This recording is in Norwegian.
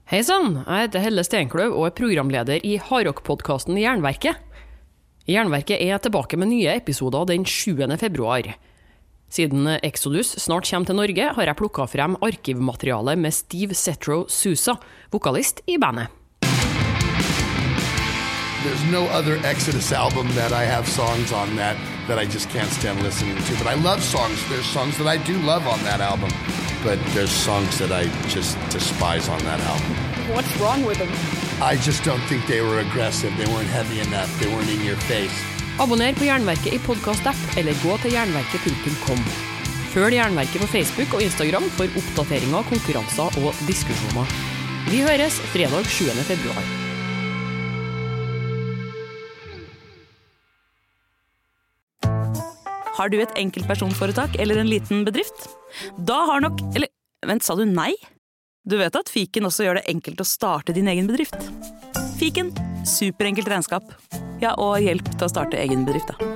Hei sann, jeg heter Helle Steinkløv og er programleder i Hardrock-podcasten Jernverket. Jernverket er tilbake med nye episoder den 7. februar. Siden Exodus snart kommer til Norge, har jeg plukket frem arkivmateriale med Steve Setro Sousa, vokalist i bandet. There's no other Exodus album that I have songs on that I just can't stand listening to. But I love songs. There's songs that I do love on that album. But there's songs that I just despise on that album. What's wrong with them? I just don't think they were aggressive. They weren't heavy enough. They weren't in your face. Abonner på Jernverket i podcast-app eller gå til jernverket.com. Følg Jernverket på Facebook og Instagram for oppdateringer, konkurranser og diskusjoner. Vi høres fredag 7. februar. Har du et enkeltpersonforetak eller en liten bedrift? Da har nok... Eller, vent, sa du nei? Du vet at Fiken også gjør det enkelt å starte din egen bedrift. Fiken, superenkelt regnskap. Ja, og hjelp til å starte egen bedrift da.